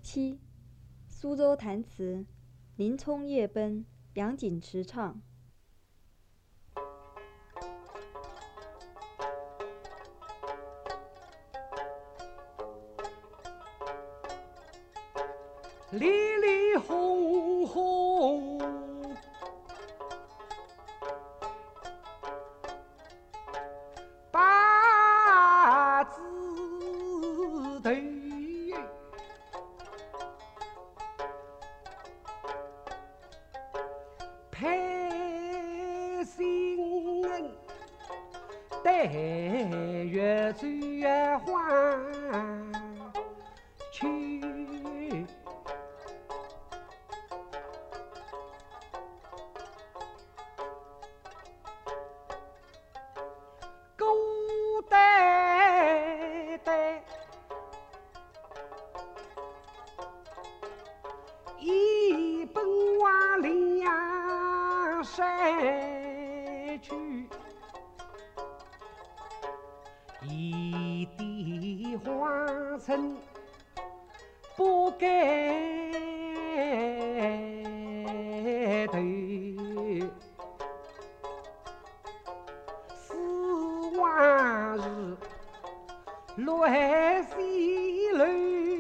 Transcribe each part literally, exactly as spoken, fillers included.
七，苏州弹词，林冲夜奔，杨景池唱。 里里轰轰，八字头，配新人，待月转月还去。一奔往梁山去，一地荒尘不该头，四万日乱西楼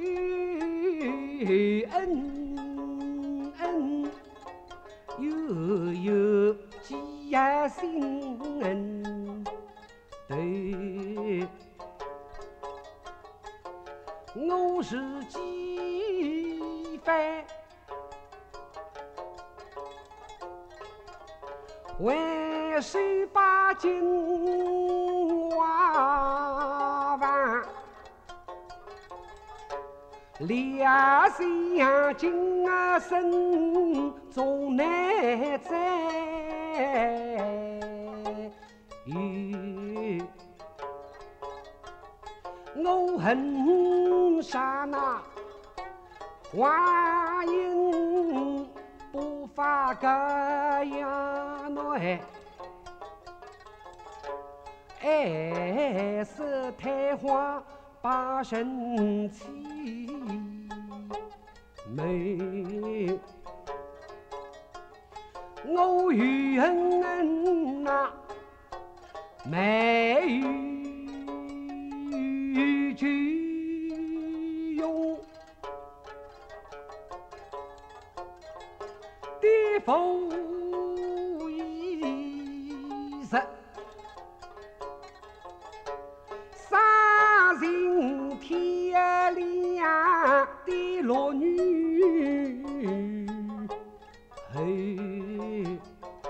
恩恩，悠悠几呀心恩对，我是几番为谁把金娃娃两相今啊身终难在遇，我恨杀那花影不发个样来，爱是太花把神气美，我怨那没有就用的否意识杀人天亮的落女，嘿，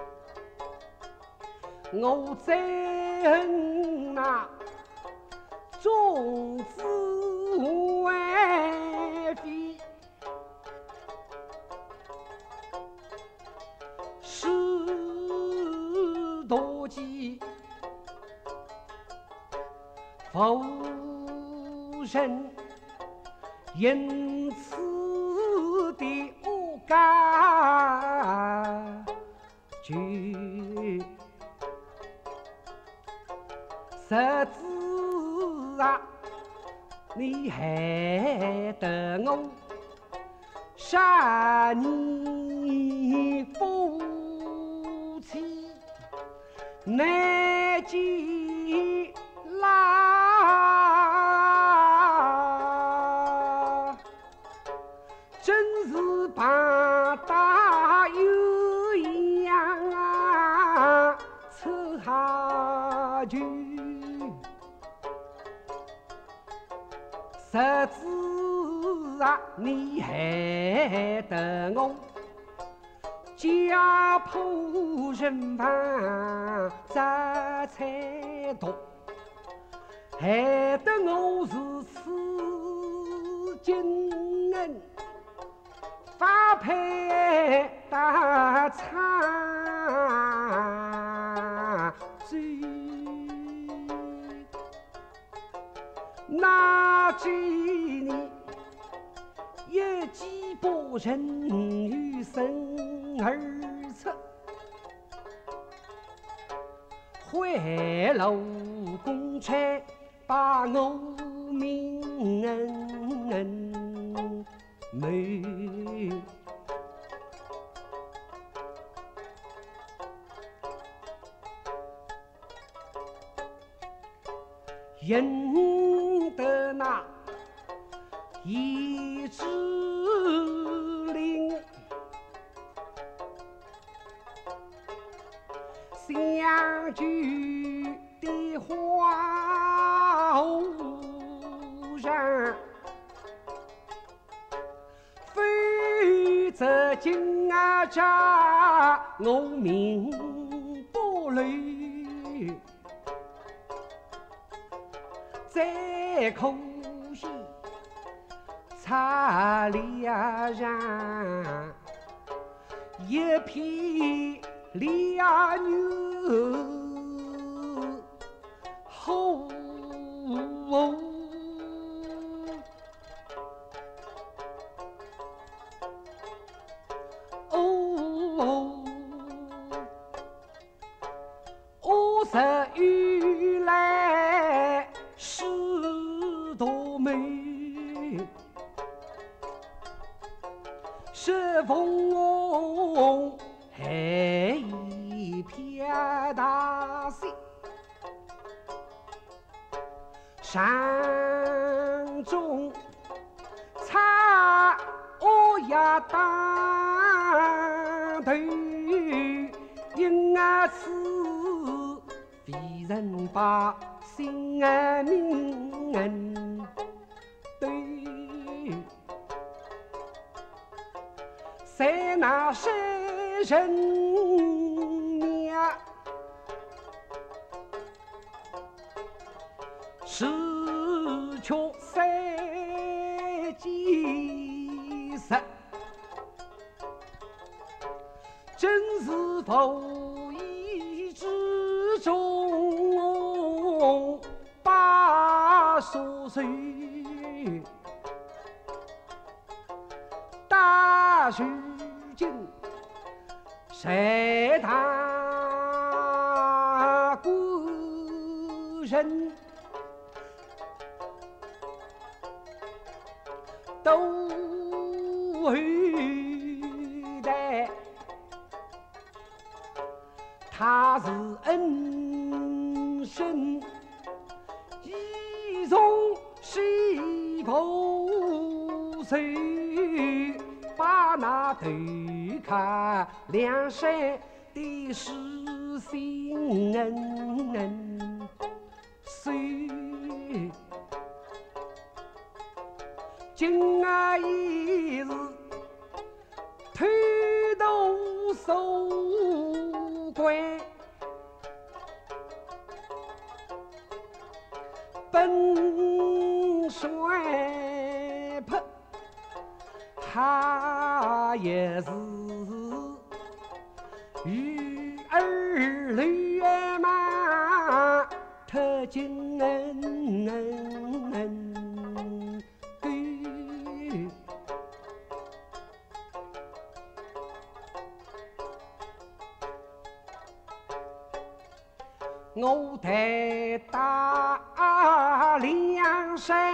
我在恨那种子为非，是多计否认，因此的恶感就实子啊，你害得我杀你夫妻难见啦，真是把大有一样啊，吃下去实子啊，你害得我家破人亡杂财多，害得我是死金人发配大长罪，那几年一击不人与生儿出，回楼公差把我命那一枝林，相聚的花无人，非则今啊家我命不累，再可惜差两人，一匹两牛后哦，五十余来是多美，是凤凰还一片大水，山中插我呀当头，因啊此为人把心啊命恩对，在那山人呀，是却三几十，真是否意之中八十岁，大如今谁他故人都会带，他是恩生一从西口水，把那头看梁山的是心恩谁，今啊一日推头守关，本帅怕他也是与儿女嘛，特尽恩恩对，我在大凉山，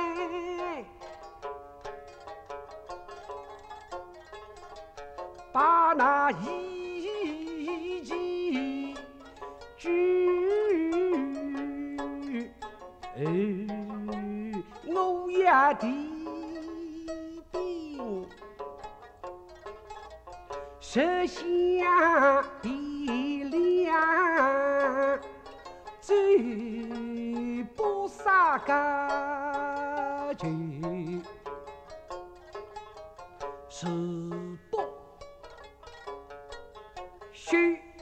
把那一骑举，我也提兵，设下的粮，最不杀个就。是不须